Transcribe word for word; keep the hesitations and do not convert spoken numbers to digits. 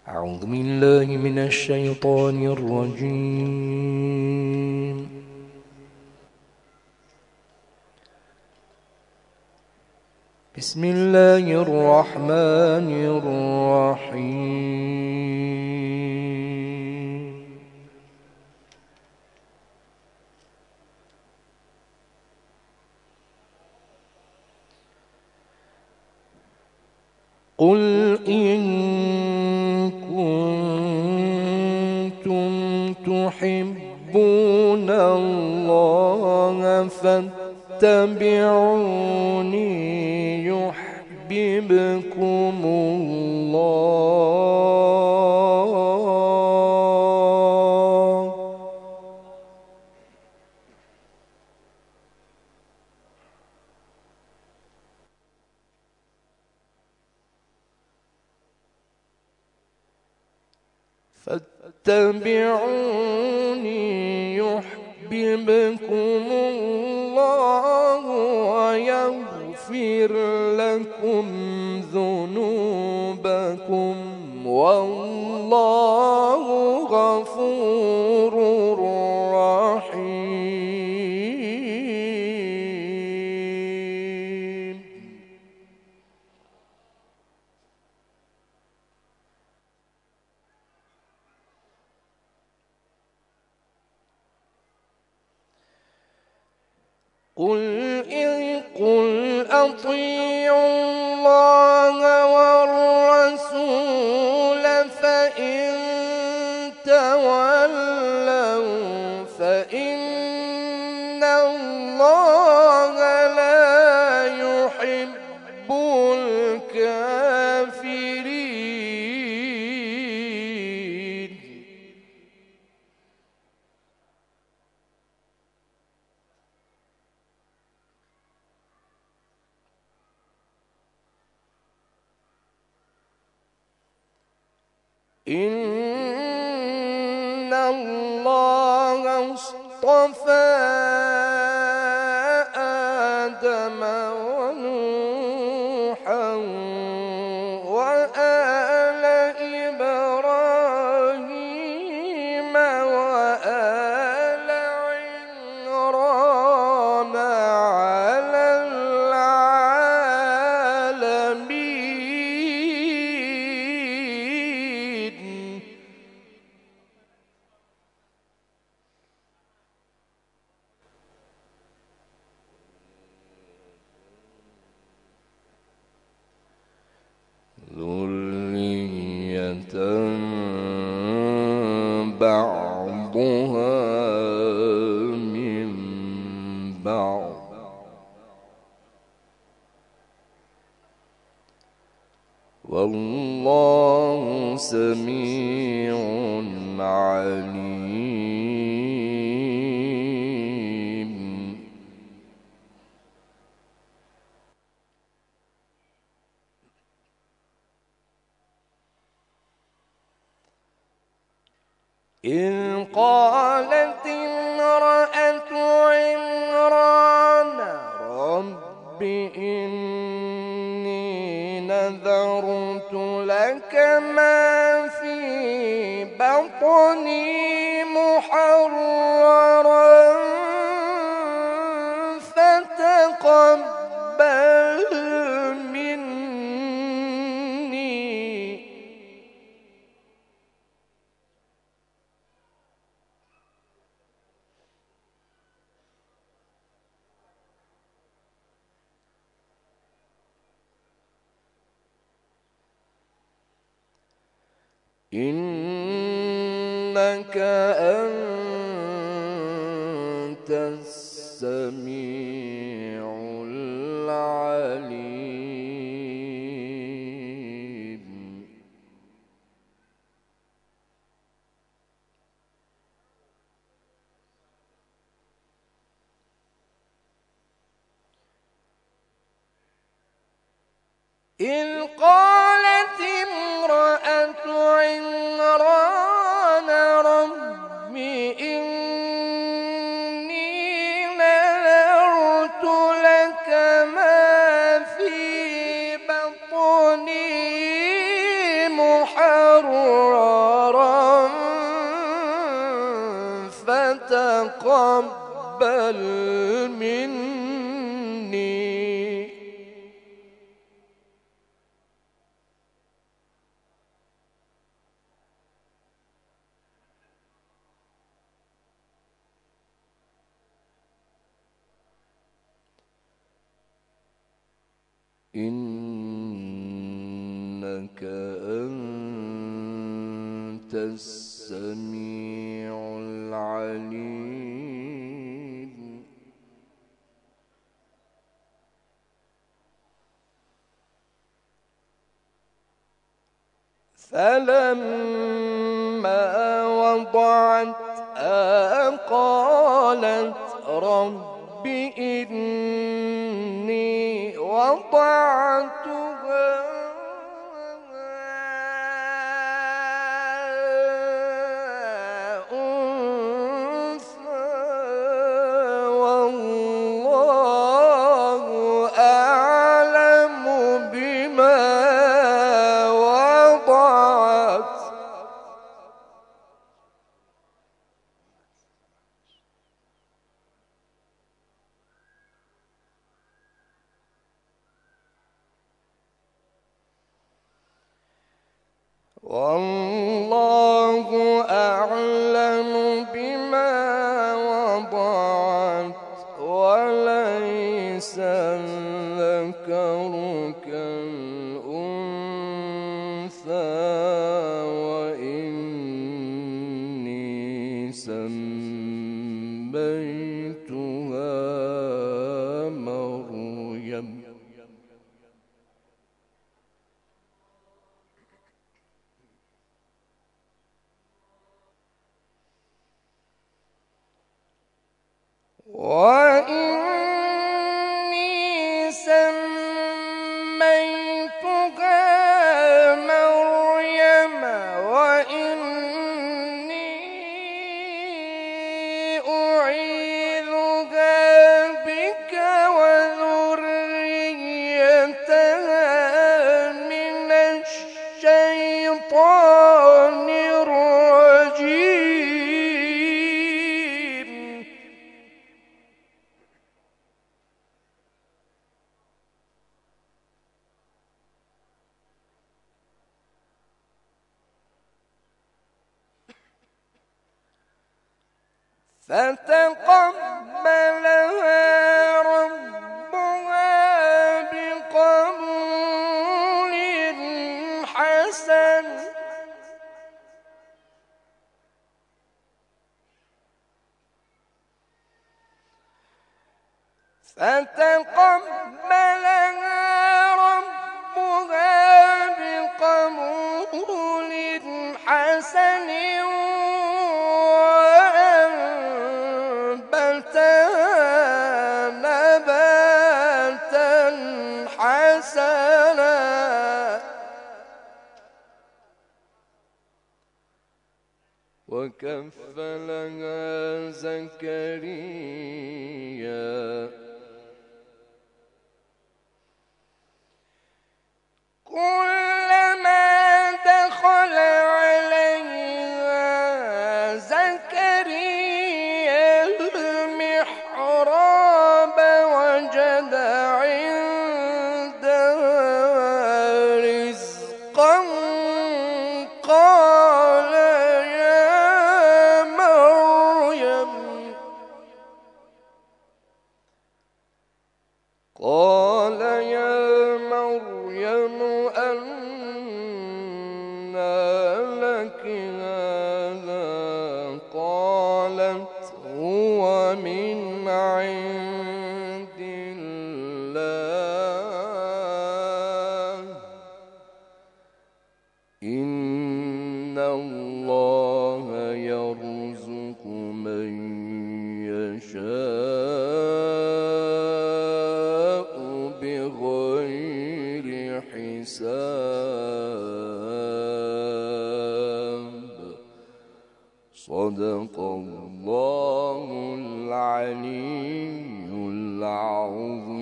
أعوذ بالله من الشيطان الرجيم. بسم الله الرحمن الرحيم. قل إن كنتم تحبون الله فاتبعوني يحببكم الله فاتبعوني يحببكم الله ويغفر لكم ذنوبكم والله غفور رحيم. قل إن قل أطيعوا الله والرسول فإن تولوا فإن الله لا يحب الكافرين. إن الله اصطفى آدم ونوحا وآل إبراهيم وآل عمران على العالمين. ذرية بعضها من بعض والله سميع عليم. إذ قالت امرأة عمران رب إني نذرت لك ما في بطني محررا فتقبل مني. إنك أنت السميع العليم. إذ قالت امرأة عمران رب إني نذرت لك ما في بطني محررا تقبل مني إنك أنت السميع العليم. فلما وضعتها قالت رب إني وضعتها أنثى والله أعلم بما وضعت والله أعلم بما وضعت وليس الذكر كالأنثى وإني سميتها مريم وإني سميتها مريم وإني أعيذها بك وذريتها من الشيطان الرجيم. فتقبلها ربها بقبول حسن فتقبلها ربها بقبول حسن نباتا حسنا وكفلها زكريا كلما دخل عليها زكريا المحراب وجد عندها رزقا قال يا مريم قال يا مريم أنى لك هذا قالت هو من عند الله إن الله يرزق من يشاء بغير حساب. صدق الله العلي العظيم.